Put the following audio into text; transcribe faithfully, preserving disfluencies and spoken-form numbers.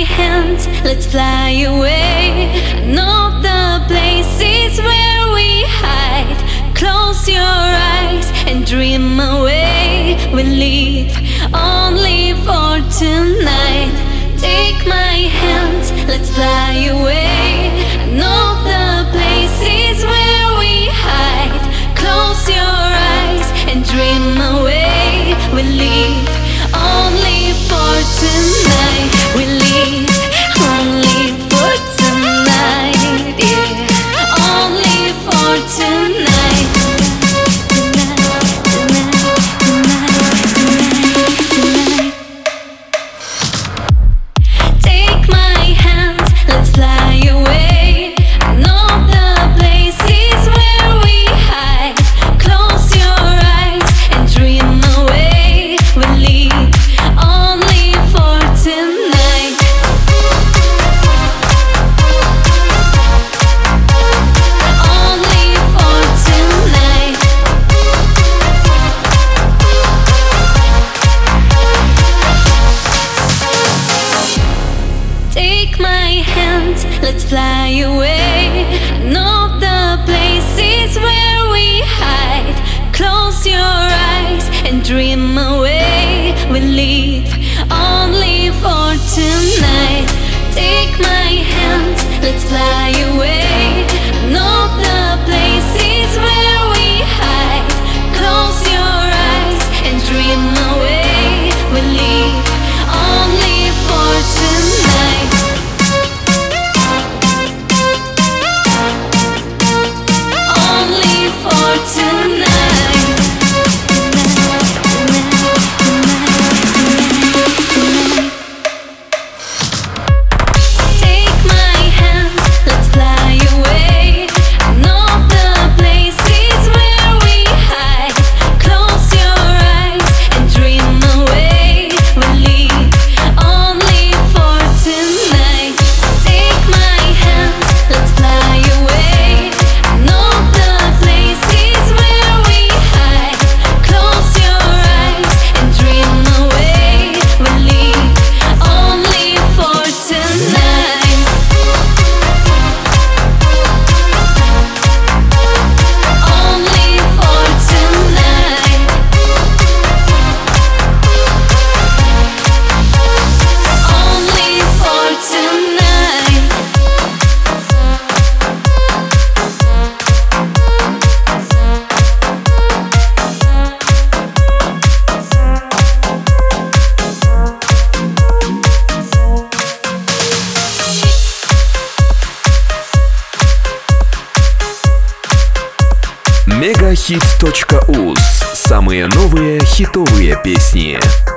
hand, let's fly away. I know the places where we hide. Close your eyes and dream away. We live only for tonight. Take my hand, let's fly away. I know the places where we hide. Close your eyes and dream away. We live only for tonight. We live only for tonight. Yeah, only for tonight. Tonight, tonight, tonight, tonight, tonight. Take my hand, let's fly away. I know the places where we hide. Close your eyes and dream away. We live only for tonight. Only for tonight. Take my hand, let's fly away. I know the places where we hide. Close your eyes and dream away. We live only for tonight. Take my hand, let's fly away. I know the places where we hide. Close your eyes and dream away. We live only for tonight. Only for tonight. Take my hand, let's fly away. I know the places where we hide. Close your eyes and dream away. We live only for tonight. Take my hand, let's fly away. I know the places where we hide. Close your eyes and dream away. We live only for tonight. Only for tonight. Only for tonight. мегахит точка уз. Самые новые хитовые песни.